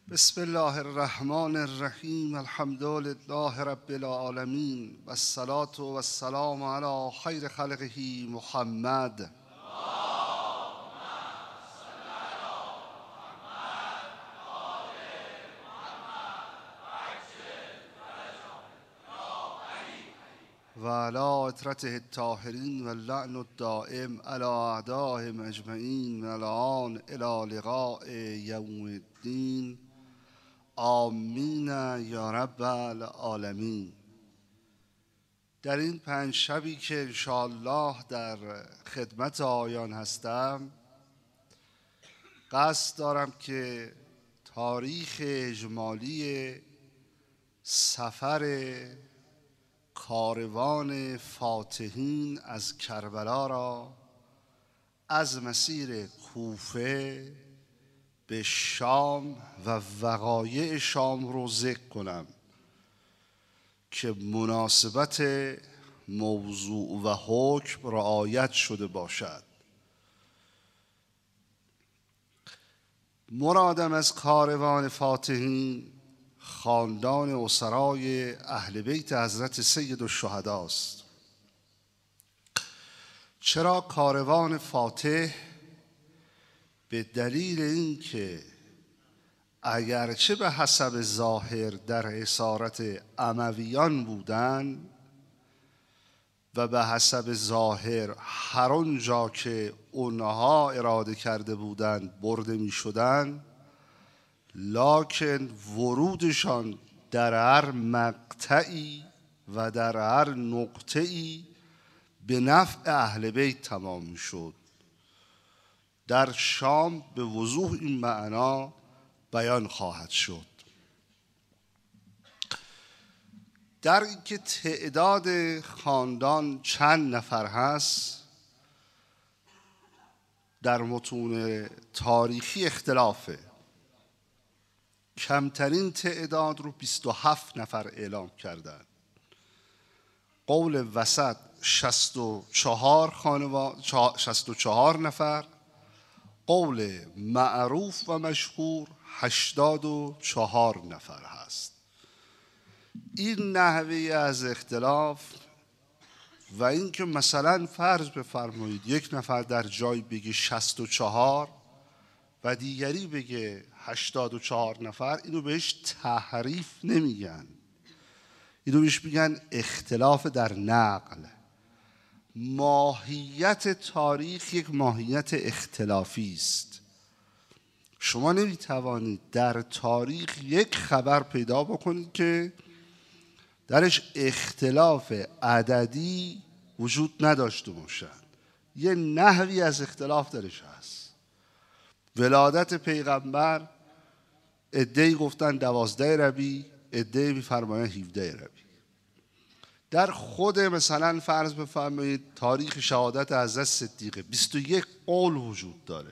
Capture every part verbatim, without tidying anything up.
بسم الله الرحمن الرحیم. الحمد لله رب العالمین و الصلاة و السلام علی خیر خلقه محمد. و علی اطرته الطاهرین و اللعن الدائم علی اعدائهم اجمعین من الان الی لقاء یوم الدین. آمین یا رب العالمین. در این پنج شبی که انشاءالله در خدمت آیان هستم، قصد دارم که تاریخ اجمالی سفر کاروان فاتحین از کربلا را از مسیر کوفه به شام و وقایع شام رو ذکر کنم که مناسبت موضوع و حکم رعایت شده باشد. مرادم از کاروان فاتحین خاندان اسرای اهل بیت حضرت سید الشهدا است. چرا کاروان فاتح؟ به دلیل اینکه اگرچه به حسب ظاهر در اسارت امویان بودند و به حسب ظاهر هر آنجا که اونها اراده کرده بودند برده می شدند، لکن ورودشان در هر مقطعی و در هر نقطه‌ای به نفع اهل بیت تمام می شد. در شام به وضوح این معنا بیان خواهد شد. در اینکه تعداد خاندان چند نفر هست در متون تاریخی اختلافه. کمترین تعداد رو بیست و هفت نفر اعلام کردند. قول وسط شصت و چهار خانواد شصت و چهار نفر، قول معروف و مشهور هشتاد و چهار نفر هست. این نحوه از اختلاف و اینکه مثلا فرض بفرمایید یک نفر در جای بگه شصت و چهار و دیگری بگه هشتاد و چهار نفر، اینو بهش تحریف نمیگن، اینو بهش میگن اختلاف در نقل. ماهیت تاریخ یک ماهیت اختلافی است. شما نمیتوانید در تاریخ یک خبر پیدا بکنید که درش اختلاف عددی وجود نداشته باشد. یه نحوی از اختلاف درش هست. ولادت پیغمبر عده‌ای گفتن دوازده ربیع، عده‌ای می‌فرمایند هفده ربیع. در خود مثلا فرض بفرمایید تاریخ شهادت حضرت صدیقه بیست و یک قول وجود داره.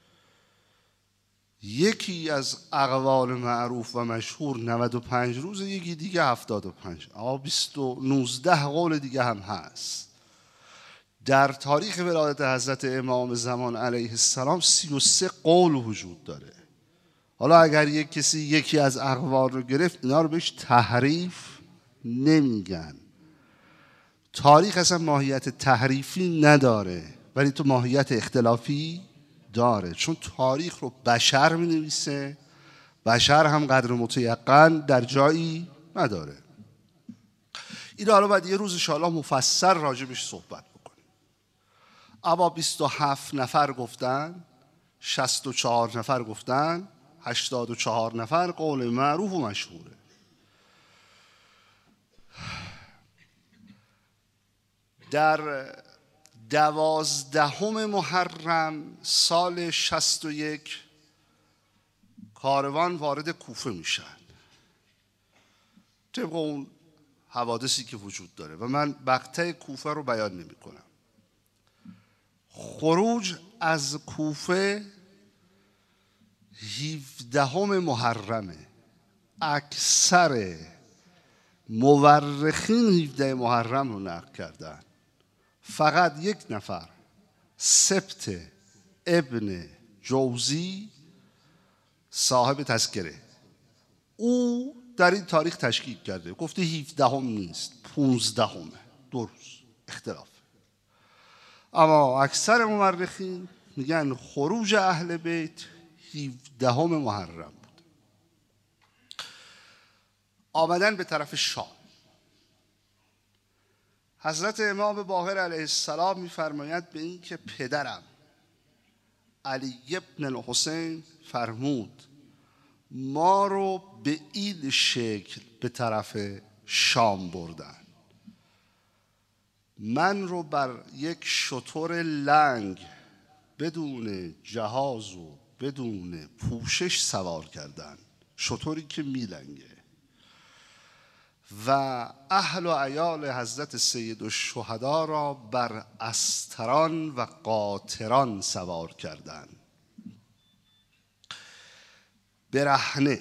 یکی از اقوال معروف و مشهور نود و پنج روز، یکی دیگه هفتاد و پنج. آقا بیست و نوزده قول دیگه هم هست. در تاریخ ولادت حضرت امام زمان علیه السلام سی و سه قول وجود داره. حالا اگر یک کسی یکی از اقوال رو گرفت، اینا رو بهش تحریف نمیگن. تاریخ اصلا ماهیت تحریفی نداره، ولی تو ماهیت اختلافی داره، چون تاریخ رو بشر می نویسه. بشر هم قدر متیقن در جایی نداره. این حالا باید یه روز انشاءالله مفصل راجبش صحبت بکنیم. اما بیست و هفت نفر گفتن، شصت و چهار نفر گفتن، هشتاد و چهار نفر قول معروف و مشهوره. در دوازدهم محرم سال شصت و یک کاروان وارد کوفه میشن طبق اون حوادثی که وجود داره و من مقطع کوفه رو بیان نمی کنم. خروج از کوفه هفدهم محرمه. اکثر مورخین هفده محرم رو نقل کردن. فقط یک نفر، سبت ابن جوزی صاحب تذکره، او در این تاریخ تشکیک کرده، گفته هفدهم نیست، پونزدهمه. دو روز اختلاف. اما اکثر مورخین میگن خروج اهل بیت هفدهم محرم بود. آمدن به طرف شام. حضرت امام باقر علیه السلام میفرماید به این که پدرم علی ابن الحسین فرمود ما رو به این شکل به طرف شام بردن. من رو بر یک شتر لنگ بدون جهاز و بدون پوشش سوار کردن، شتری که میلنگه، و اهل و عیال حضرت سید الشهدا را بر استران و قاطران سوار کردن. برهنه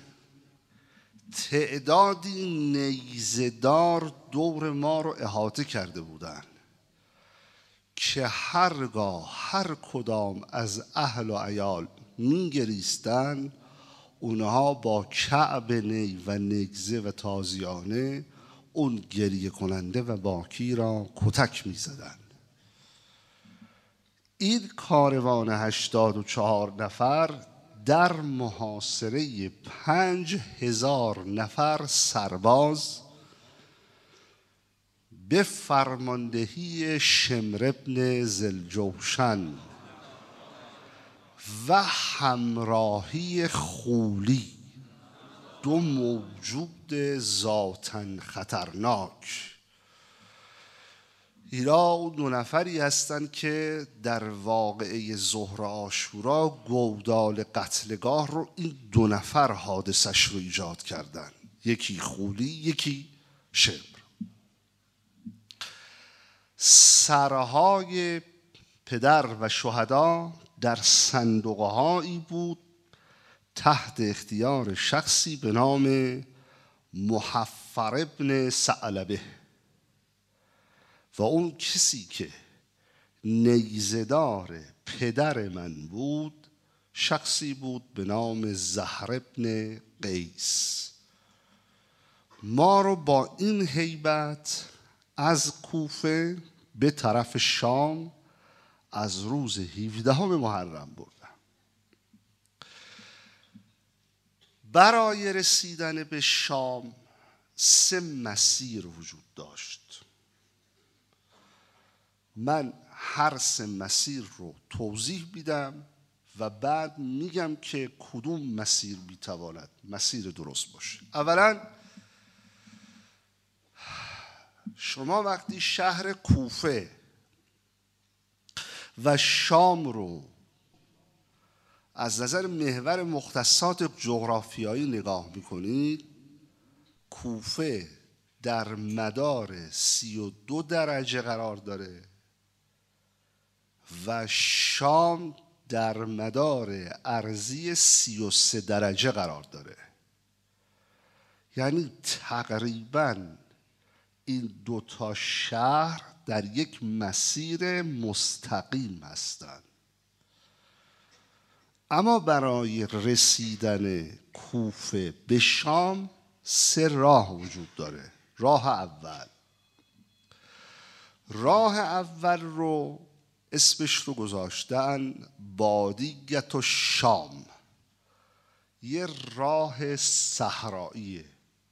تعدادی نیزدار دور ما رو احاطه کرده بودند که هرگاه هر کدام از اهل و عیال میگریستن، اونها با کعب نی و نگزه و تازیانه اون گریه کننده و باکی را کتک می زدن. این کاروان هشتاد و چهار نفر در محاصره پنج هزار نفر سرباز به فرماندهی شمر ابن ذوالجوشن و همراهی خولی، دو موجود ذاتاً خطرناک. اینا دو نفری هستند که در واقعه ظهر عاشورا گودال قتلگاه رو این دو نفر حادثش رو ایجاد کردن، یکی خولی یکی شمر. سرهای پدر و شهدا در صندوقهایی بود تحت اختیار شخصی به نام محفر ابن ثعلبه، و اون کسی که نیزدار پدر من بود شخصی بود به نام زهر ابن قیس. ما رو با این هیبت از کوفه به طرف شام از روز هفدهم محرم بردن. برای رسیدن به شام سه مسیر وجود داشت. من هر سه مسیر رو توضیح میدم و بعد میگم که کدوم مسیر میتواند مسیر درست باشه. اولا شما وقتی شهر کوفه و شام رو از نظر محور مختصات جغرافیایی نگاه میکنید، کوفه در مدار سی و دو درجه قرار داره و شام در مدار ارضی سی و سه درجه قرار داره. یعنی تقریباً این دو تا شهر در یک مسیر مستقیم هستند. اما برای رسیدن کوفه به شام سه راه وجود داره. راه اول راه اول رو اسمش رو گذاشتن بادیت و شام، یه راه صحرایی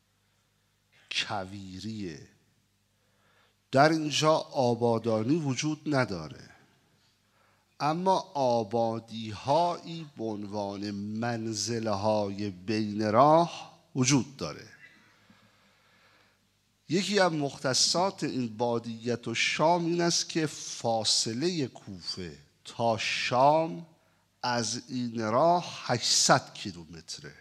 کویریه. در اینجا آبادانی وجود نداره، اما آبادی هایی به عنوان منزله های بین راه وجود داره. یکی از مختصات این بادیت و شام این است که فاصله کوفه تا شام از این راه هشتصد کیلومتره.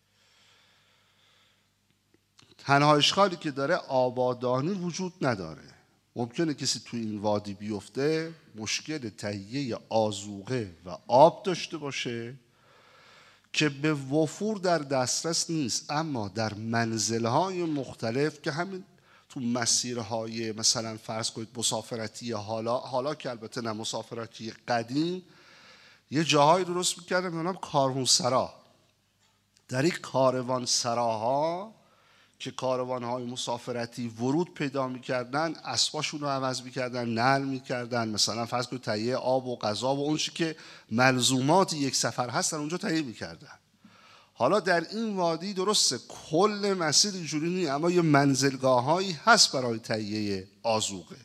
تنها اشکالی که داره آبادانی وجود نداره. ممکنه کسی تو این وادی بیفته مشکل تهیه آذوقه و آب داشته باشه که به وفور در دسترس نیست، اما در منزل‌های مختلف که همین تو مسیرهای مثلا فرض کنید مسافرتی حالا حالا که البته نه مسافرتی قدیم، یه جاهای درست می‌کردن به نام کاروانسرا. در این کاروان سراها که کاروان‌های مسافرتی ورود پیدا می‌کردن، اسباشون رو عوض می‌کردن، نعل می‌کردن، مثلا فرض کنید تهیه آب و غذا و اون چیزی که ملزومات یک سفر هستن اونجا تهیه می‌کردن. حالا در این وادی درسته کل مسیر اینجوری نیست، اما یه منزلگاه‌هایی هست برای تهیه آذوقه.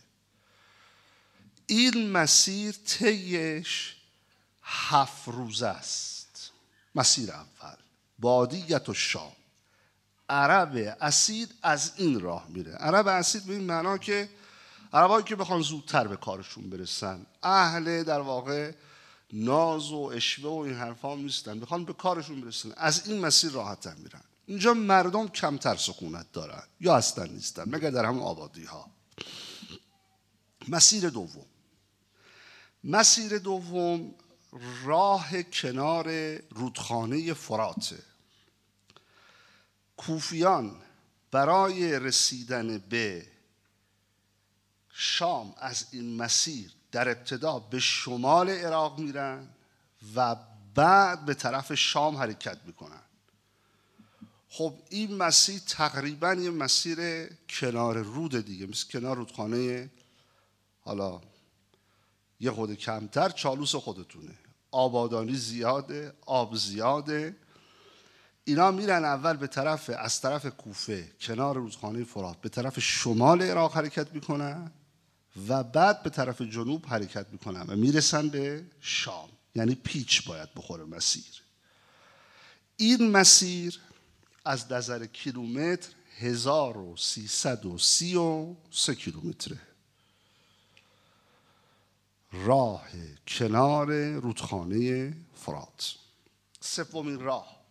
این مسیر طیش هفت روزه است. مسیر اول بادیت و شام. عرب اصیل از این راه میره. عرب اصیل به این معنا که عربایی که بخوان زودتر به کارشون برسن، اهل در واقع ناز و اشوه و این حرفا نیستن، بخوان به کارشون برسن، از این مسیر راحت‌تر میرن. اینجا مردم کمتر سکونت دارن یا اصلا نیستن مگر در همون آبادی ها. مسیر دوم مسیر دوم راه کنار رودخانه فراته. کوفیان برای رسیدن به شام از این مسیر در ابتدا به شمال عراق میرن و بعد به طرف شام حرکت میکنن. خب این مسیر تقریبا یه مسیر کنار رود دیگه، مثل کنار رودخانه، حالا یه خود کمتر، چالوس خودتونه، آبادانی زیاده، آب زیاده. اینا میرن اول به طرف از طرف کوفه کنار رودخانه فرات به طرف شمال عراق حرکت میکنن و بعد به طرف جنوب حرکت میکنن و میرسن به شام. یعنی پیچ باید بخوره مسیر. این مسیر از نظر کیلومتر هزار و سیصد و سی و سه کیلومتره. راه کنار رودخانه فرات. سومین راه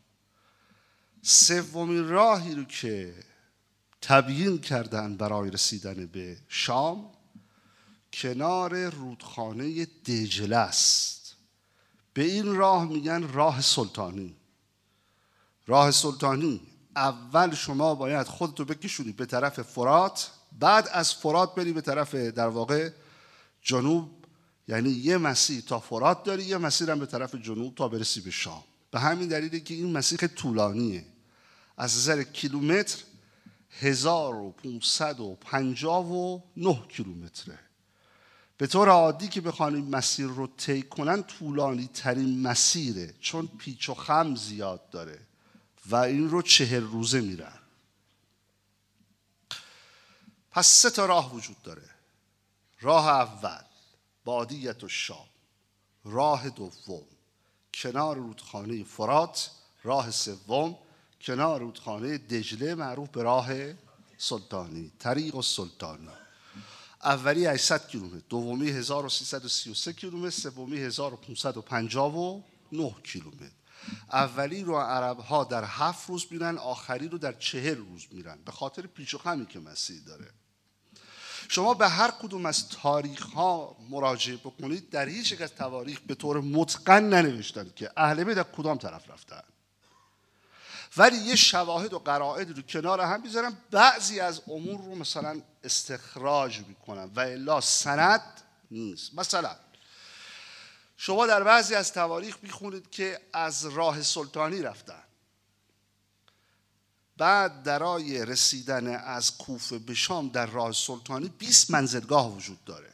سومین راهی رو که تبیین کردن برای رسیدن به شام کنار رودخانه دجله است. به این راه میگن راه سلطانی. راه سلطانی اول شما باید خودتو بکشونی به طرف فرات، بعد از فرات بری به طرف در واقع جنوب، یعنی یه مسیر تا فرات داری، یه مسیر هم به طرف جنوب تا برسی به شام. به همین دلیله که این مسیر طولانیه. از نظر کیلومتر هزار و پانصد و پنجاه و نه کیلومتره. به طور عادی که بخوان این مسیر رو طی کنن طولانی ترین مسیره، چون پیچ و خم زیاد داره و این رو چهل روزه میرن. پس سه تا راه وجود داره. راه اول بادیت و شام. راه دوم کنار رودخانه فرات. راه سوم کنار رودخانه دجله معروف به راه سلطانی، طریق السلطانی. اولی هشتصد کیلومتر، دومی هزار و سیصد و سی و سه کیلومتر، سومی هزار و پانصد و پنجاه و نه کیلومتر. اولی رو عرب ها در هفت روز میرن، آخری رو در چهل روز میرن، به خاطر پیچ و خمی که مسیر داره. شما به هر کدوم از تاریخ ها مراجعه بکنید، در هیچ یک از تواریخ به طور متقن ننوشتن که اهل بیت از کدام طرف رفتن، ولی یه شواهد و قرائن رو کنار هم میذارن، بعضی از امور رو مثلا استخراج میکنن و الا سند نیست. مثلا شما در بعضی از تواریخ میخونید که از راه سلطانی رفتن، بعد درای رسیدن از کوفه به شام در راه سلطانی بیست منزلگاه وجود داره.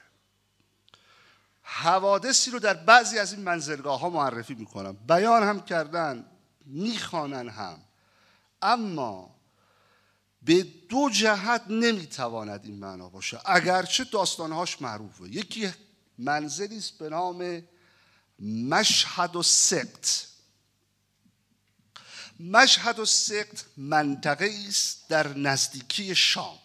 حوادثی رو در بعضی از این منزلگاه ها معرفی میکنن، بیان هم کردن، میخوانن هم، اما به دو جهت نمیتواند این معنا باشه، اگرچه داستانهاش معروفه. یکی منزلی است به نام مشهد و سقط. مشهد و سقط منطقه است در نزدیکی شام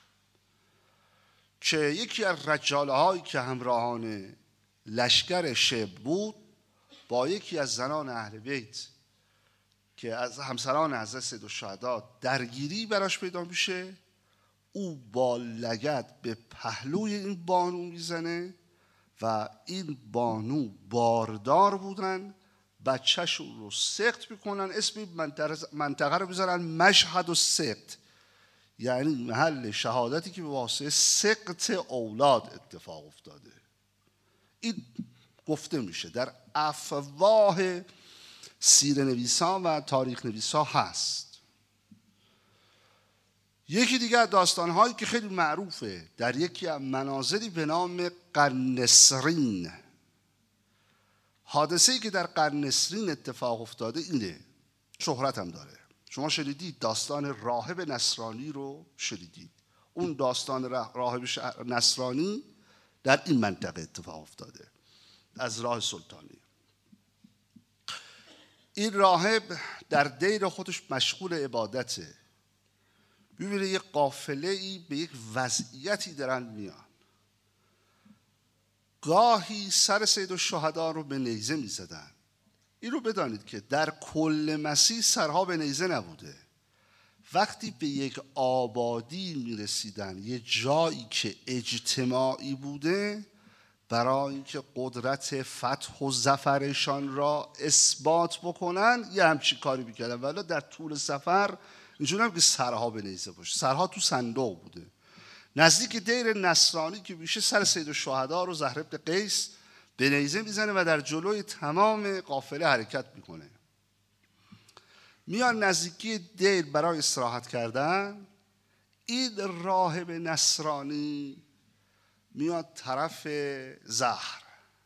که یکی از رجاله هایی که همراهان لشکر شبل بود با یکی از زنان اهل بیت که از همسران حضرت سیدالشهدا درگیری براش پیدا میشه. او با لگد به پهلوی این بانو میزنه و این بانو باردار بودن، بچه‌شون رو سقط میکنن، اسم منطقه رو میذارن مشهد و سقط، یعنی محل شهادتی که به واسطه سقط اولاد اتفاق افتاده. این گفته میشه در افواه سیره نویسا و تاریخ نویسا هست. یکی دیگه از داستانهایی که خیلی معروفه در یکی از مناظری به نام قرنسرین. حادثه‌ای که در قرنسرین اتفاق افتاده اینه، شهرت هم داره. شما شنیدید داستان راهب نصرانی رو شنیدید. اون داستان راهب نصرانی در این منطقه اتفاق افتاده، از راه سلطانی. این راهب در دیر خودش مشغول عبادته. ببینید یک قافله ای به یک وضعیتی دارن میان. گاهی سر سید الشهدا رو به نیزه میزدن. این رو بدانید که در کل مسیح سرها به نیزه نبوده. وقتی به یک آبادی میرسیدن، یه جایی که اجتماعی بوده، برای اینکه قدرت فتح و ظفرشان را اثبات بکنن یه همچین کاری میکردن. ولی در طول سفر اینجور هم که سرها به نیزه باشه، سرها تو صندوق بوده. نزدیک دیر نصرانی که میشه، سر سید الشهدا رو زهر بن قیس به نیزه میزنه و در جلوی تمام قافله حرکت میکنه. میان نزدیکی دیر برای استراحت کردن. این راهب نصرانی میاد طرف زهر.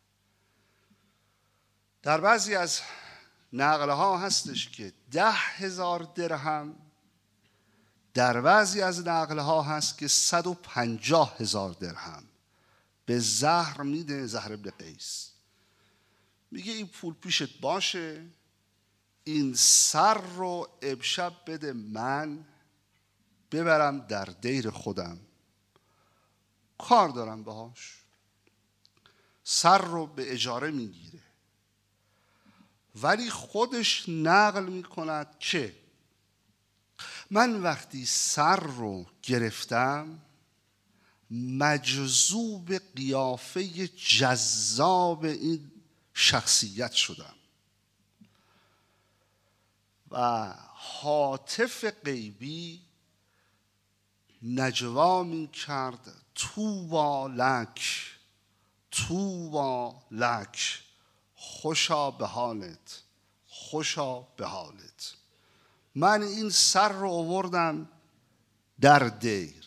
در بعضی از نقله ها هستش که ده هزار درهم، در بعضی از نقله ها هست که صد و پنجاه هزار درهم به زهر میده. زهر بن قیس میگه این پول پیشت باشه، این سر رو امشب بده من، ببرم در دیر خودم، کار دارم باهاش. سر رو به اجاره میگیره، ولی خودش نقل میکند که من وقتی سر رو گرفتم مجذوب قیافه جذاب این شخصیت شدم و هاتف غیبی نجوا می کرد توبا لک، توبا لک، خوشا به حالت، خوشا به حالت. من این سر رو آوردم در دیر،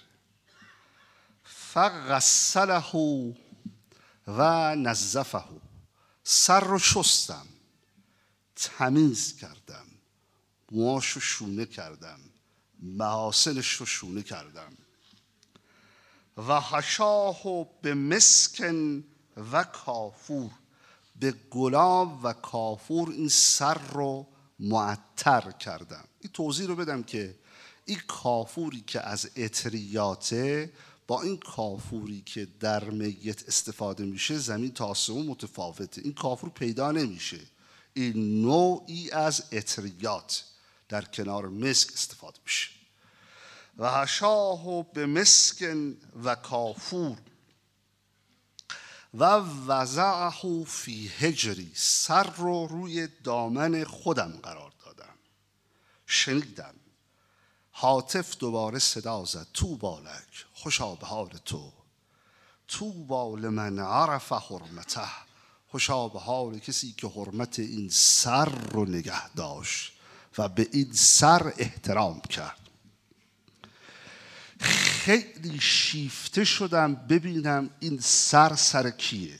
فغسله و نظفه، سر رو شستم، تمیز کردم، موهاشو شونه کردم، محاسنش رو شونه کردم. و حشاه به مسکن و کافور، به گلاب و کافور این سر رو معطر کردم. این توضیح رو بدم که این کافوری که از عطریاته با این کافوری که در میت استفاده میشه زمین تا آسمون متفاوته. این کافور پیدا نمیشه، این نوعی از عطریات در کنار مسک استفاده میشه. و حشاه به مسکن و کافور و وضعه فی حجری، سر رو روی دامن خودم قرار دادم. شنیدم هاتف دوباره صدا زد توبا لک، خوشا به حال تو، توبا لمن عرف حرمته، خوشا به حال کسی که حرمت این سر رو نگه داشت و به این سر احترام کرد. خیلی شیفته شدم ببینم این سر سر کیه.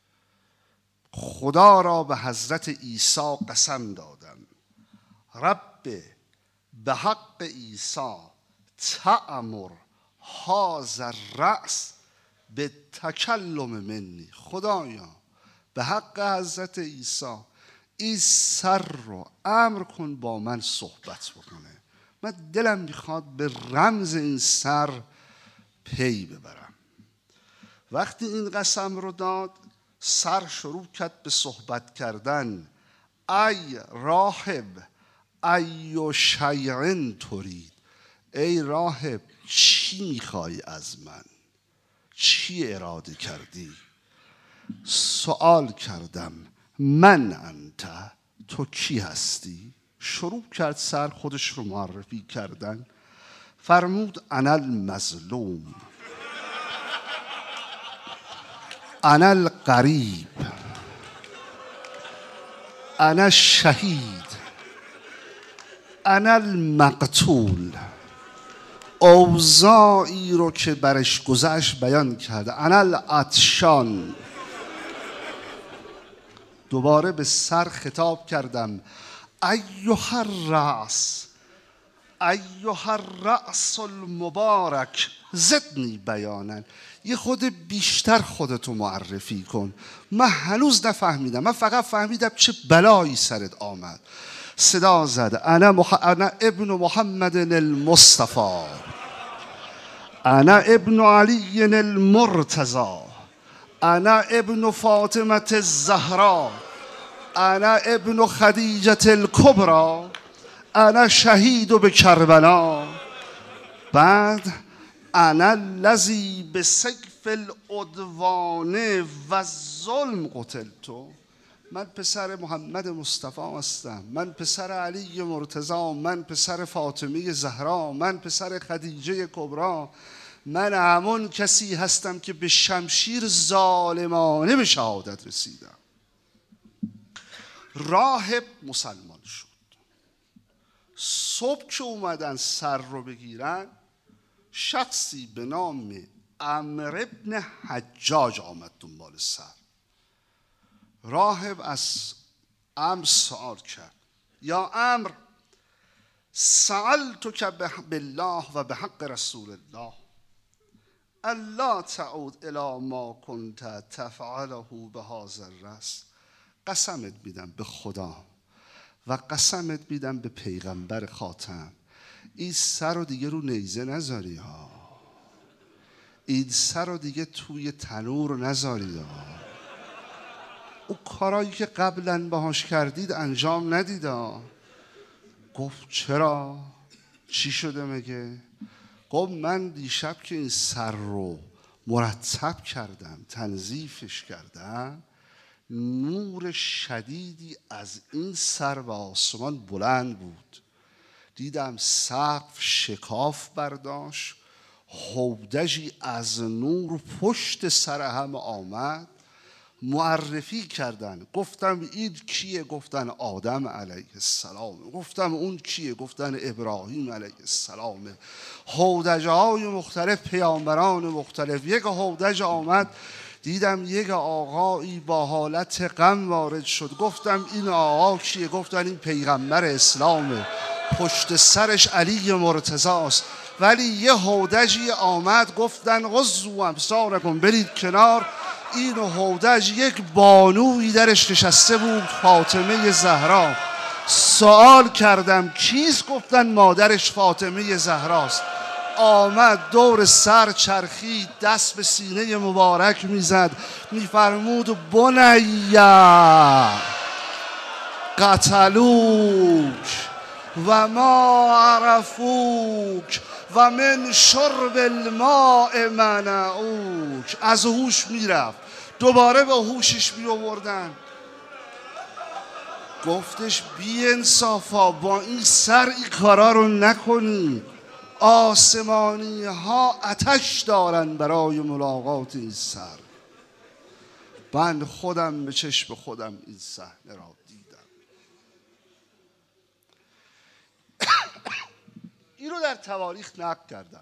خدا را به حضرت عیسی قسم دادم، رب به حق عیسی تأمر هذا الرأس به تکلم منی. خدایا به حق حضرت عیسی این سر رو امر کن با من صحبت بکنه. من دلم میخواد به رمز این سر پی ببرم. وقتی این قسم رو داد، سر شروع کرد به صحبت کردن. ای راهب ای شیء ترید، ای راهب چی میخوای از من، چی اراده کردی؟ سوال کردم من انت، تو کی هستی؟ شروع کرد سر خودش رو معرفی کردن. فرمود انا المظلوم، انا الغریب، انا شهید، انا المقتول. اوضاعی رو که برش گذشت بیان کرده. انا العطشان. دوباره به سر خطاب کردم. ایها الرأس، ایها الرأس المبارک زدنی بیانن. یه خود بیشتر خودتو معرفی کن. من هنوز نفهمیدم، من فقط فهمیدم چه بلایی سرت آمد. صدا زد. انا, مح... انا ابن محمد المصطفى، انا ابن علی المرتضی، انا ابن فاطمه الزهرا، انا ابن خدیجه الکبری، انا شهید به کربلا. بعد انا الذی بسیف العدوان و ظلم قتلت. من پسر محمد مصطفی هستم، من پسر علی مرتضی، من پسر فاطمه زهرا، من پسر خدیجه کبرا. من همون کسی هستم که به شمشیر ظالمانه به شهادت رسیدم. راهب مسلمان شد. صبح که اومدن سر رو بگیرن، شخصی به نام عمرو ابن حجاج آمد دنبال سر. راهب از عمرو سؤال کرد. یا عمرو، سألتک بالله و به حق رسول الله الا تعود الی ما کنت تفعله بهذا الرأس. قسمت میدم به خدا و قسمت میدم به پیغمبر خاتم، این سر رو دیگه رو نیزه نذاری ها، این سر رو دیگه توی تنور نذاری ها. او کارایی که قبلا باهاش کردید انجام ندید ها. گفت چرا؟ چی شده مگه؟ گفت من دیشب که این سر رو مرتب کردم، تنظیفش کردم، نور شدیدی از این سر و آسمان بلند بود. دیدم سقف شکاف برداشت، هودجی از نور پشت سر هم آمد. معرفی کردن. گفتم این کیه؟ گفتن آدم علیه السلام. گفتم اون کیه؟ گفتن ابراهیم علیه السلام. هودجه های مختلف، پیامبران مختلف. یک هودج آمد، دیدم یک آقایی با حالت غم وارد شد. گفتم این آقا کیه؟ گفتن این پیغمبر اسلامه، پشت سرش علی مرتضی است. ولی یه هودجی آمد، گفتن غضوا ابصارکم، برید کنار. این هودج یک بانویی درش نشسته بود، فاطمه زهرا. سوال کردم کیست؟ گفتن مادرش فاطمه زهراست. آمد دور سر چرخید، دست به سینه مبارک میزد، میفرمود بنیا قتلوک و ما عرفوک و من شرب الماء منعوک. از هوش میرفت، دوباره به هوشش میآوردن. گفتش بی انصافا، با این سر این کارا رو نکنی. آسمانی ها آتش دارن برای ملاقات این سر. من خودم به چشم خودم این صحنه را دیدم. این رو در تواریخ نقل کردن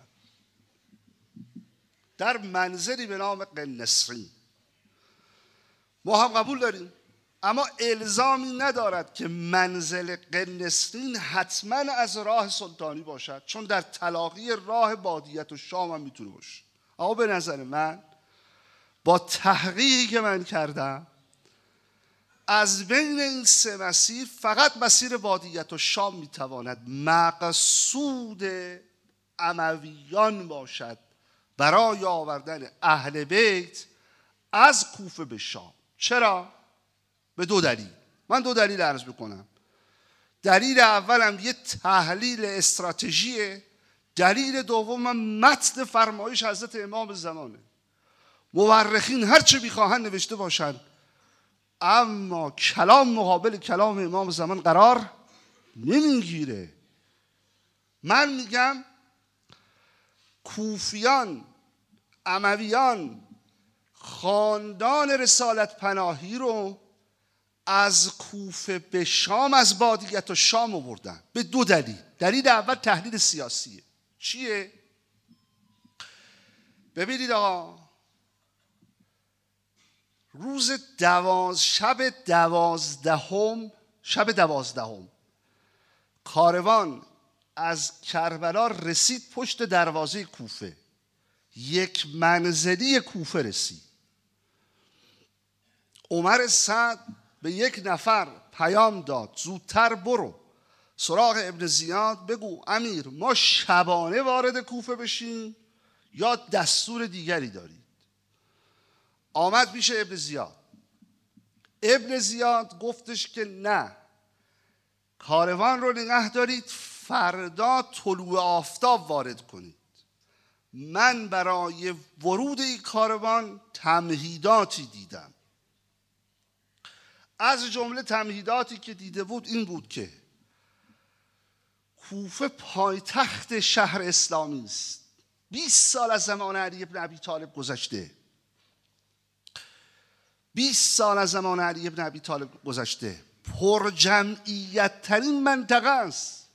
در منزلی به نام قنسرین. ما هم قبول داریم، اما الزامی ندارد که منزل قنسرین حتما از راه سلطانی باشد، چون در تلاقی راه بادیت و شام هم میتونه باشه. اما به نظر من با تحقیقی که من کردم، از بین این سه مسیر فقط مسیر بادیت و شام میتواند مقصود امویان باشد برای آوردن اهل بیت از کوفه به شام. چرا؟ به دو دلیل. من دو دلیل عرض بکنم. دلیل اولم یه تحلیل استراتژیه. دلیل دومم متن فرمایش حضرت امام زمانه. مورخین هرچه میخواهند نوشته باشند، اما کلام مقابل کلام امام زمان قرار نمیگیره. من میگم کوفیان، امویان خاندان رسالت پناهی رو از کوفه به شام از بادیت و شام آوردن به دو دلیل. دلیل اول تحلیل سیاسیه. چیه؟ ببینید آقا، روز دواز شب دوازدهم شب دوازدهم کاروان از کربلا رسید پشت دروازه کوفه، یک منزلی کوفه رسید. عمر سعد به یک نفر پیام داد زودتر برو سراغ ابن زیاد بگو امیر ما شبانه وارد کوفه بشیم یا دستور دیگری دارید. آمد پیش ابن زیاد. ابن زیاد گفتش که نه، کاروان رو نگه دارید، فردا طلوع آفتاب وارد کنید. من برای ورود این کاروان تمهیداتی دیدم. از جمله تمهیداتی که دیده بود این بود که کوفه پایتخت شهر اسلامی است. بیست سال از زمان علی بن ابی طالب گذشته. بیست سال از زمان علی بن ابی طالب گذشته. پر جمعیت ترین منطقه است.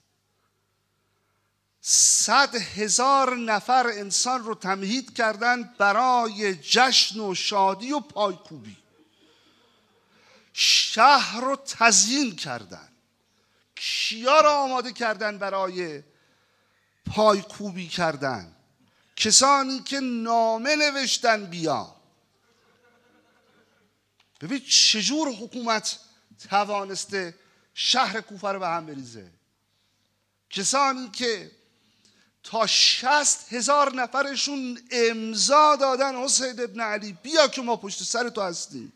صد هزار نفر انسان رو تمهید کردن برای جشن و شادی و پایکوبی. شهر رو تزیین کردن. کیا را آماده کردن برای پایکوبی کردن؟ کسانی که نامه نوشتن بیا. ببین چجور حکومت توانسته شهر کوفه رو به هم بریزه. کسانی که تا شصت هزار نفرشون امضا دادن حسین ابن علی بیا که ما پشت سر تو هستیم.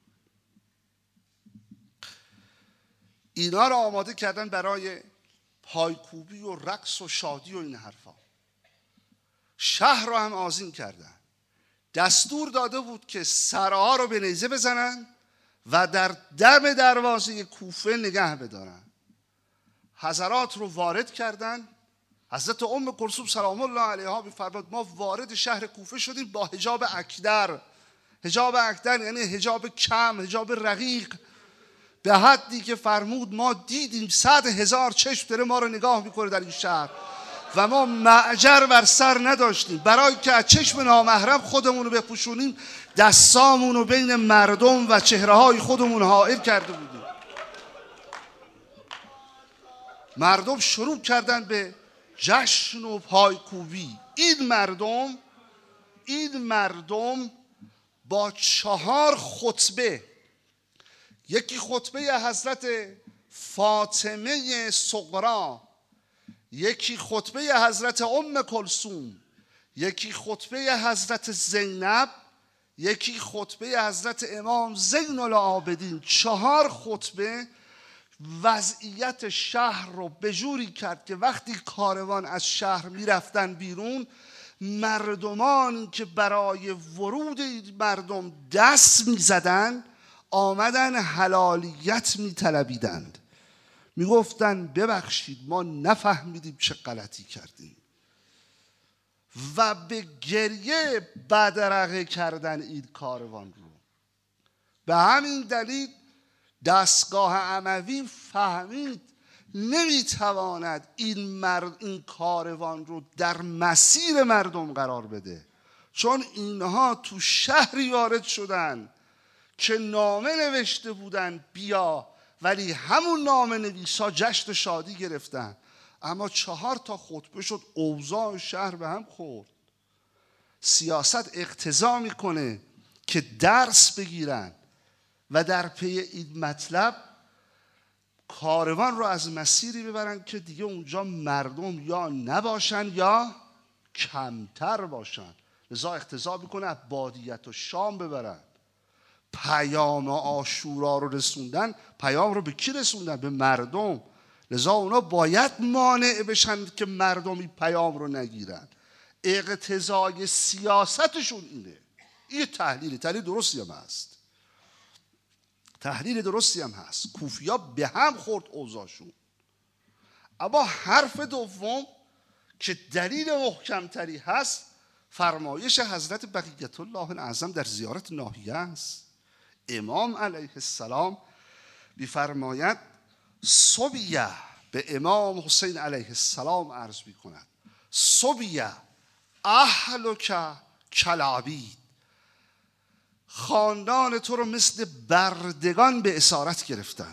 اینا رو آماده کردن برای پایکوبی و رقص و شادی و این حرفا. شهر رو هم آذین کردن. دستور داده بود که سرها رو به نیزه بزنن و در دم دروازه کوفه نگه بدارن. حضرات رو وارد کردن. حضرت ام کلثوم سلام الله علیها می‌فرماد ما وارد شهر کوفه شدیم با حجاب اکدر. حجاب اکدر یعنی حجاب کم، حجاب رقیق، به حدی که فرمود ما دیدیم صد هزار چشم داره ما رو نگاه میکنه در این شهر و ما معجر بر سر نداشتیم. برای که از چشم نامحرم خودمون رو بپوشونیم دستامون رو بین مردم و چهره های خودمون حائل کرده بودیم. مردم شروع کردن به جشن و پایکوبی. این مردم این مردم با چهار خطبه، یکی خطبه حضرت فاطمه صغرا، یکی خطبه حضرت ام کلثوم، یکی خطبه حضرت زینب، یکی خطبه حضرت امام زین العابدین، چهار خطبه وضعیت شهر رو به جوری کرد که وقتی کاروان از شهر میرفتن بیرون، مردمان که برای ورود مردم دست میزدن آمدن حلالیت میطلبیدند، میگفتند ببخشید ما نفهمیدیم چه غلطی کردیم و به گریه بدرقه کردن این کاروان رو. به همین دلیل دستگاه اموی فهمید نمیتواند این مرد این کاروان رو در مسیر مردم قرار بده، چون اینها تو شهری وارد شدن که نامه نوشته بودن بیا، ولی همون نامه نویسا جشن شادی گرفتن. اما چهار تا خطبه شد اوضاع شهر به هم خورد. سیاست اقتضا میکنه که درس بگیرن و در پی این مطلب کاروان رو از مسیری ببرن که دیگه اونجا مردم یا نباشن یا کمتر باشن. لذا اقتضا میکنه بادیت و شام ببرن. پیام عاشورا رو رسوندن. پیام رو به کی رسوندن؟ به مردم. لذا اونا باید مانع بشن که مردم این پیام رو نگیرن. اقتضای سیاستشون اینه. این تحلیل تحلیل درستی هم هست. تحلیل درستی هم هست. کوفیا به هم خورد اوضاعشون. اما حرف دوم که دلیل محکمتری هست فرمایش حضرت بقیت الله الاعظم در زیارت ناحیه است. امام علیه السلام می‌فرماید صبیه به امام حسین علیه السلام عرض می‌کند صبیه اهلک کالعبید، خاندان تو رو مثل بردگان به اسارت گرفتن.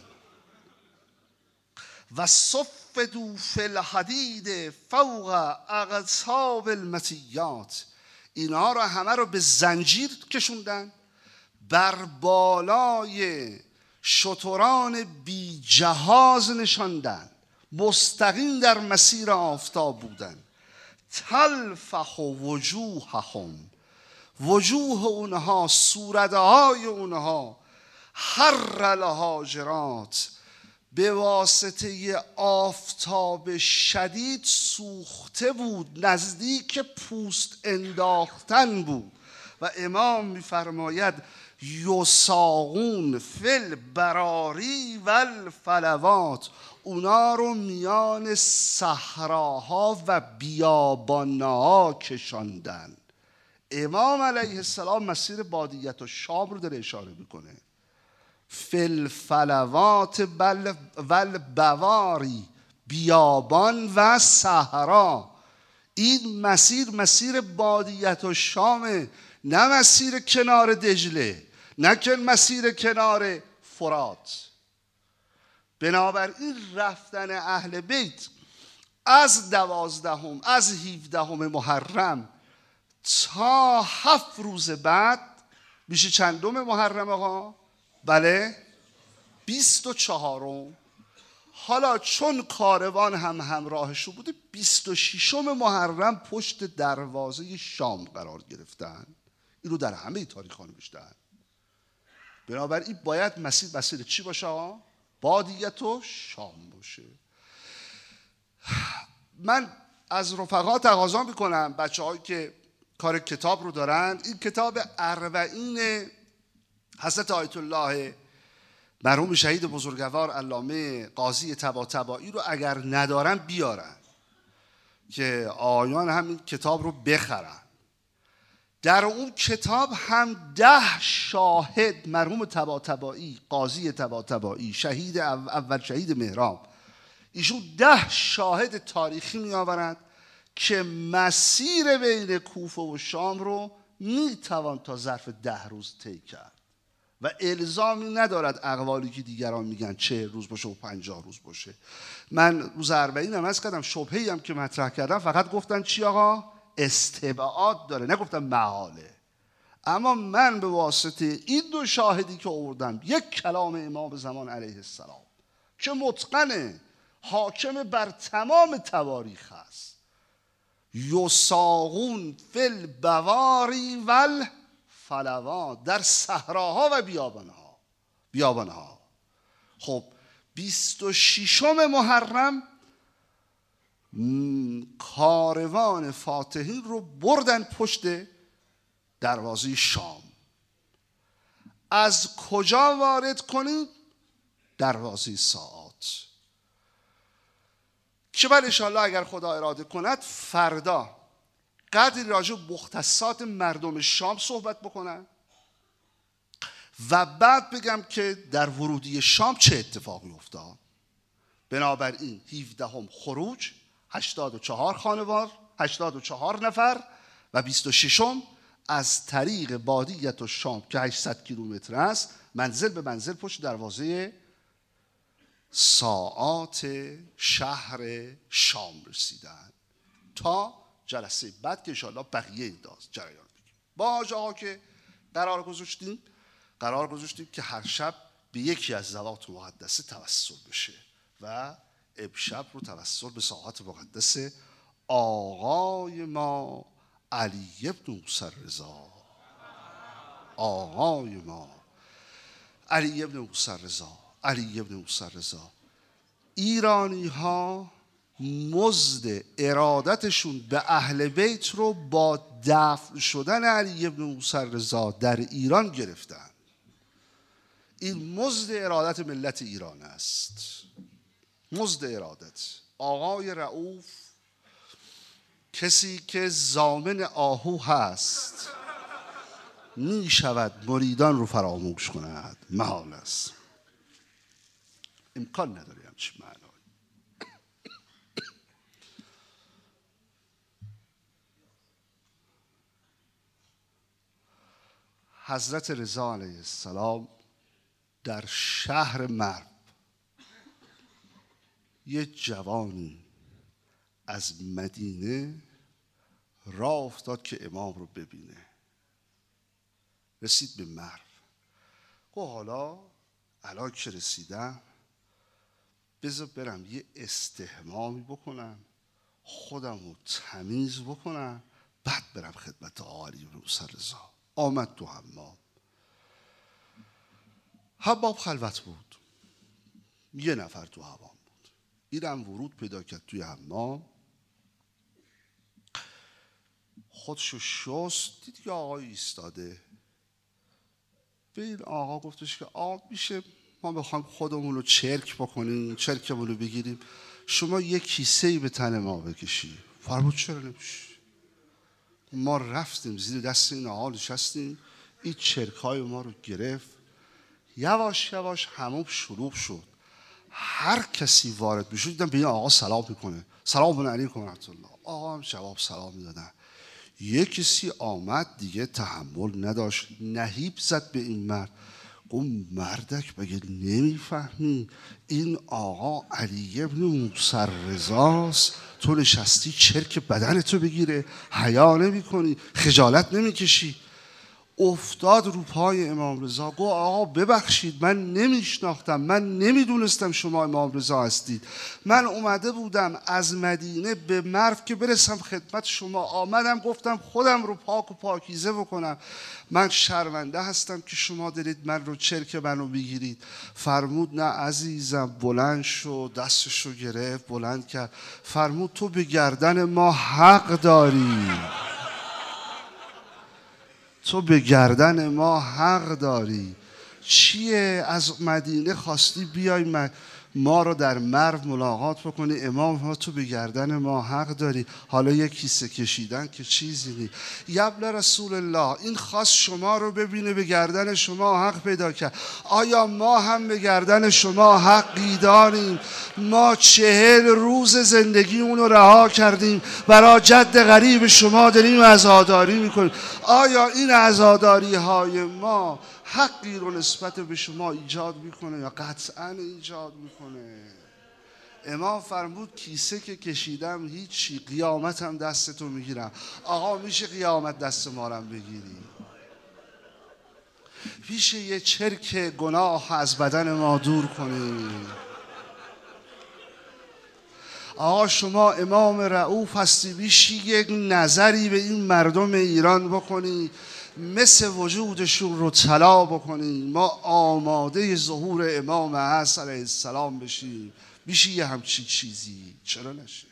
و صفدوا فی الحدید فوق اقصاب المطیات، اینها رو همه رو به زنجیر کشوندن، بر بالای شتران بی جهاز نشاندن، مستقیم در مسیر آفتاب بودن. تلفح وجوههم، وجوه اونها، صورتهای اونها، حر الهاجرات، به واسطه آفتاب شدید سوخته بود، نزدیک پوست انداختن بود. و امام می‌فرماید یساقون فی البراری و الفلوات، اونا رو میان صحراها و بیابانها کشاندن. امام علیه السلام مسیر بادیت و شام رو داره اشاره میکنه. فی الفلوات و البواری، بیابان و صحرا. این مسیر مسیر بادیت و شامه، نه مسیر کنار دجله، نه که مسیر کنار فرات. بنابراین رفتن اهل بیت از دوازدهم از هفدهم محرم تا هفت روز بعد میشه چندم محرم ها؟ بله بیست و چهارم. حالا چون کاروان هم همراهشو بوده، بیست و ششم محرم پشت دروازه شام قرار گرفتن. این رو در همه تاریخ‌ها نوشتن. بنابراین باید مسیر مسیر چی باشه؟ بادیت و شام باشه. من از رفقا تقاضا میکنم، بچه هایی که کار کتاب رو دارن، این کتاب اربعین حضرت آیت الله مرحوم شهید بزرگوار علامه قاضی طباطبایی رو اگر ندارن بیارن که آیان هم این کتاب رو بخرن. در اون کتاب هم ده شاهد، مرحوم طباطبایی، قاضی طباطبایی، شهید اول شهید مهراب، ایشون ده شاهد تاریخی می آورند که مسیر بین کوفه و شام رو می توان تا ظرف ده روز طی کرد و الزامی ندارد اقوالی که دیگران میگن چه روز باشه و پنجاه روز باشه. من روز اربعین هم از کردم، شبهه‌ای هم که مطرح کردم فقط گفتن چی آقا؟ استبعاد داره، نگفتم محاله. اما من به واسطه این دو شاهدی که آوردم، یک کلام امام زمان علیه السلام که متقنه، حاکم بر تمام تواریخ هست، یساقون فی البواری و الفلوات، در صحراها و بیابانها بیابانها. خب بیست و ششم محرم کاروان فاتحین رو بردن پشت دروازه شام. از کجا وارد کنید؟ دروازه ساعات. که بعد انشاءالله اگر خدا اراده کند فردا قدری راجع به مختصات مردم شام صحبت بکنم و بعد بگم که در ورودی شام چه اتفاقی افتاد. بنابراین هفدهم خروج، هشتاد و چهار خانوار، هشتاد و چهار نفر، و بیست و ششم از طریق بادیت و شام که هشتصد کیلومتر است، منزل به منزل پشت دروازه ساعات شهر شام رسیدن تا جلسه بعد که انشاءالله بقیه داز جریان بگیم. با آقا که قرار گذاشتیم قرار گذاشتیم که هر شب به یکی از ذوات مقدسه توسل بشه و امشب رو توسل به ساعات مقدس آقای ما علی ابن موسی رضا، آقای ما علی ابن موسی رضا، علی ابن موسی رضا. ایرانی ها مزد ارادتشون به اهل بیت رو با دفن شدن علی ابن موسی رضا در ایران گرفتن. این مزد ارادت ملت ایران است، مزد ارادت. آقای رؤوف کسی که ضامن آهو هست می شود مریدان رو فراموش کند، محال است. امکان نداره همچین معنایی. حضرت رضا علیه السلام در شهر مرو یه جوانی از مدینه راه افتاد که امام رو ببینه. رسید به مرو. گفت حالا الان که رسیدم بذار برم یه استحمامی بکنم، خودم رو تمیز بکنم، بعد برم خدمت آقا علی بن موسی رضا. آمد تو حمام. حمام خلوت بود، یه نفر تو حمام بود. اینم ورود پیدا کرد توی حمام، خودشو شست، دید که آقا ایستاده. به این آقا گفتش که آقا میشه ما بخوایم خودمون رو چرک بکنیم، چرکمون رو بگیریم، شما یک کیسه‌ای به تن ما بکشی. فرمود چرا نمیشه؟ ما رفتیم زیر دست این آقا نشستیم، این چرکای ما رو گرفت. یواش یواش حموم شروع شد. هر کسی وارد میشد دیدم به این آقا سلام میکنه، سلام علیکم و رحمت الله. آقا هم جواب سلام میدادن. یک کسی آمد دیگه تحمل نداشت، نهیب زد به این مرد. گفت مردک بگه نمیفهمی این آقا علی بن موسی رضاست، تو نشستی چرک بدنتو بگیره، حیا نمی کنی، خجالت نمی کشی؟ افتاد رو پای امام رضا. گفت آقا ببخشید من نمیشناختم، من نمیدونستم شما امام رضا هستید. من اومده بودم از مدینه به مرو که برسم خدمت شما، آمدم گفتم خودم رو پاک و پاکیزه بکنم. من شرمنده هستم که شما دارید من رو چرک منو بگیرید. فرمود نه عزیزم. بلند شو، دستشو گرفت بلند کرد، فرمود تو به گردن ما حق داری، تو به گردن ما حق داری. چیه از مدینه خواستی بیای ما رو در مرو ملاقات بکنی؟ امام ها تو به گردن ما حق داری. حالا یک کیسه کشیدن که چیزی نی. یبل رسول الله این خواست شما رو ببینه، به گردن شما حق پیدا کرد. آیا ما هم به گردن شما حقی داریم؟ ما چهل روز زندگیمون رو رها کردیم برای جد غریب شما داریم عزاداری میکنیم. آیا این عزاداری های ما حقی رو نسبت به شما ایجاد میکنه یا قطعا ایجاد میکنه؟ امام فرمود کیسه که کشیدم هیچی، قیامتم دستتو میگیرم. آقا میشه قیامت دست مارم بگیری؟ میشه یه چرک گناه از بدن ما دور کنی؟ آقا شما امام رؤوف هستی، میشه یک نظری به این مردم ایران بکنی، مثل وجودشون رو طلا بکنیم، ما آماده ظهور امام هست علیه السلام بشیم؟ میشه یه همچین چیزی؟ چرا نشه؟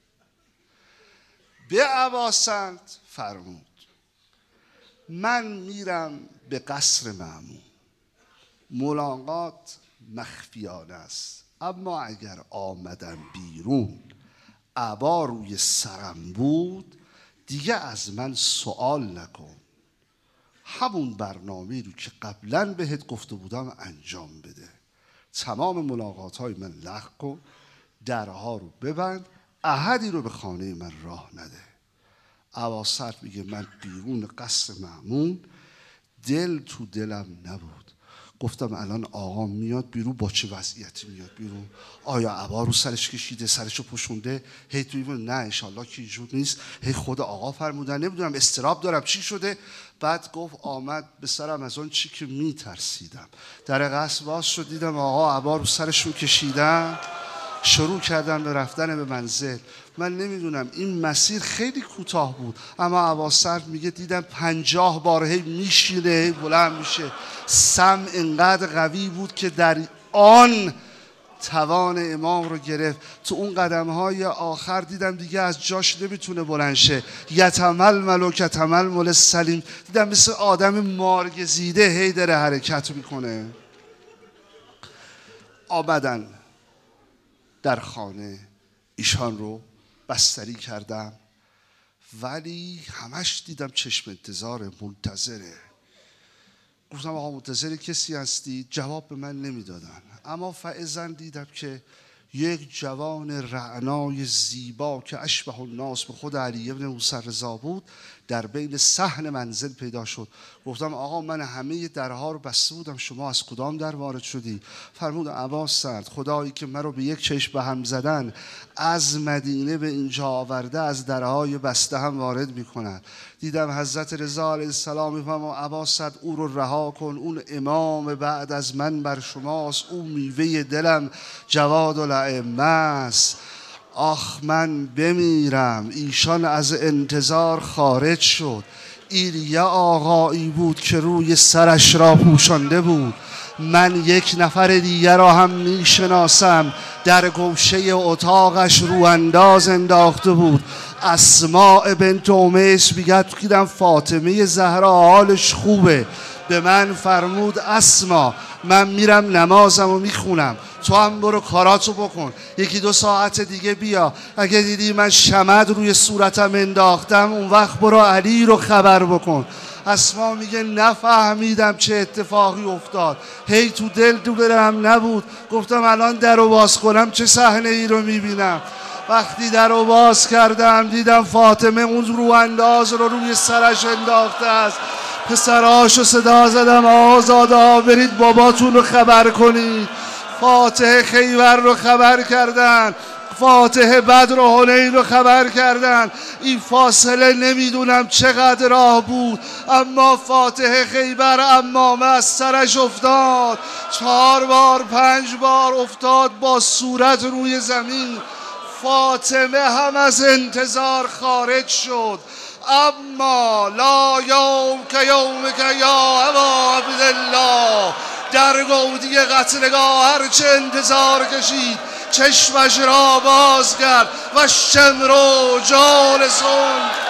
به اباسنت فرمود من میرم به قصر مأمون، ملاقات مخفیانه است، اما اگر آمدم بیرون عبا روی سرم بود دیگه از من سوال نکن، همون برنامه‌ای رو که قبلا بهت گفته بودم انجام بده. تمام ملاقات های من لغو کن، درها رو ببند، احدی رو به خانه من راه نده. اباسنت میگه من بیرون قصر مأمون دل تو دلم نبود. گفتم الان آقا میاد بیرون با چه وضعیتی میاد بیرون؟ آیا عبا رو سرش کشیده، سرشو پوشونده؟ هی توی نه انشالله که اینجور نیست، هی خود آقا فرمودن، نمیدونم استراب دارم چی شده. بعد گفت آمد به سرم از اون چی که میترسیدم. در قصر باز شد، دیدم آقا عبا رو سرشون کشیدن، شروع کردن به رفتن به منزل. من نمیدونم این مسیر خیلی کوتاه بود، اما اباسنت میگه دیدم پنجاه بار هی میشینه هی بلند میشه. سمع اینقدر قوی بود که در آن توان امام رو گرفت. تو اون قدم های آخر دیدم دیگه از جاش نمیتونه بلند شه. یتململ و کتململ سلیم، دیدم مثل آدم مارگزیده هی داره حرکت میکنه. آمدن در خانه، ایشان رو بستری کردم، ولی همش دیدم چشم انتظار، منتظره. گفتم آقا منتظر کسی هستی؟ جواب به من نمیدادن. اما فعلا دیدم که یک جوان رعنای زیبا که اشبه الناس به خود علی ابن موسی رضا بود در بین صحن منزل پیدا شد. گفتم آقا من همه درها رو بسته بودم، شما از کدام در وارد شدی؟ فرمود ابا سعد خدایی که من رو به یک چشم به هم زدن از مدینه به اینجا آورده از درهای بسته هم وارد میکنن. دیدم حضرت رضا علیه السلام میفرماد ابا سعد او رو رها کن، اون امام بعد از من بر شماست، او میوه دلم جواد الائمه است. آخ من بمیرم. ایشان از انتظار خارج شد. این یه آقایی بود که روی سرش را پوشانده بود. من یک نفر دیگر را هم میشناسم، در گوشه اتاقش رو انداز انداخته بود. اسماء بنت امیس میگه دیدم فاطمه زهرا حالش خوبه. به من فرمود اسما من میرم نمازم و میخونم، تو هم برو کاراتو بکن، یکی دو ساعت دیگه بیا. اگه دیدی من شمد روی صورتم انداختم اون وقت برو علی رو خبر بکن. اسما میگه نفهمیدم چه اتفاقی افتاد، هی تو دل تو دلم نبود. گفتم الان در رو باز کنم چه صحنه ای رو میبینم. وقتی در رو باز کردم دیدم فاطمه اون رو انداز رو روی سرش انداخته است. پسراشو صدا زدم آزادا برید باباتون رو خبر کنید. فاتح خیبر رو خبر کردن، فاتح بدر و حنین رو خبر کردن. این فاصله نمیدونم چقدر راه بود، اما فاتح خیبر امامه از سرش افتاد، چهار بار پنج بار افتاد با صورت روی زمین. فاطمه هم از انتظار خارج شد. اما لا یوم که یوم که یا ابا عبدالله، در گودی قتلگاه هرچه انتظار کشید چشمش را باز کرد و شمرو جالسون